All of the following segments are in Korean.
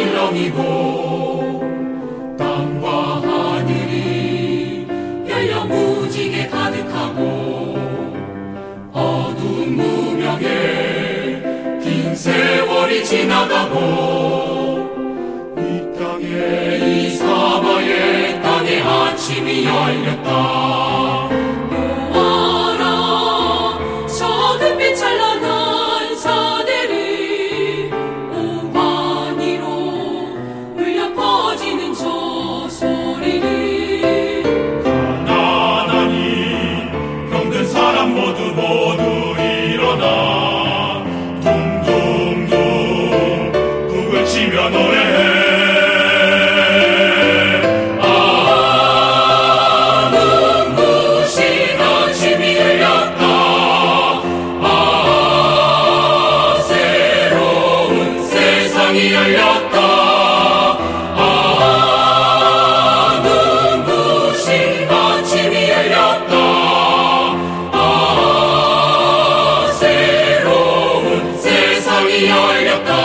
일렁이고 땅과 하늘이 열려 무지개 가득하고 어두운 무명에 긴 세월이 지나가고 이 땅에 이 사마의 땅의 아침이 열렸다. 보아라 저 햇빛 찬란한 사대를 오만이로 울려 퍼지는 저 소리를 가난하니 병든 사람 모두 일어나 둥둥둥 북을 치며 노래해. 열렸다. 눈부신 아침이 열렸다. 새로운 세상이 열렸다.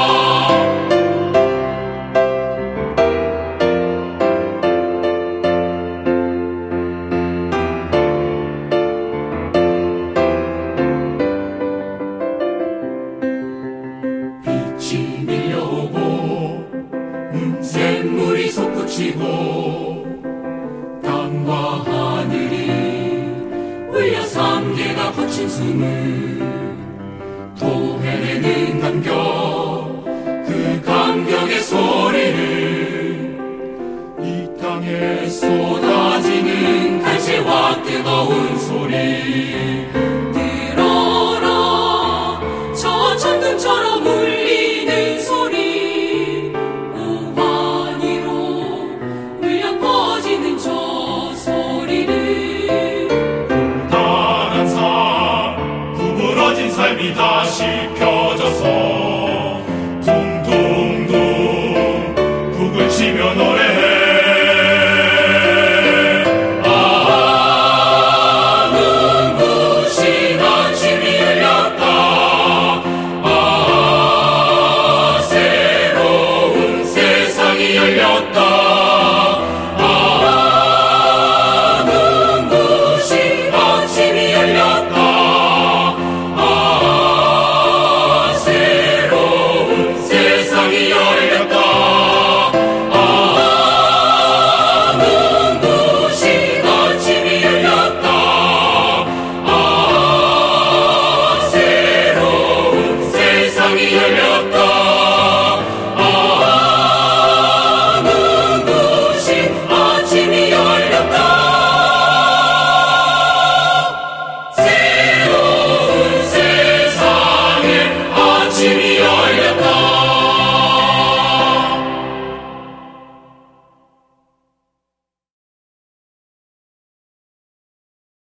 빛이 밀려오고 샘물이 솟구치고 땅과 하늘이 울려 삼계가 거친 숨을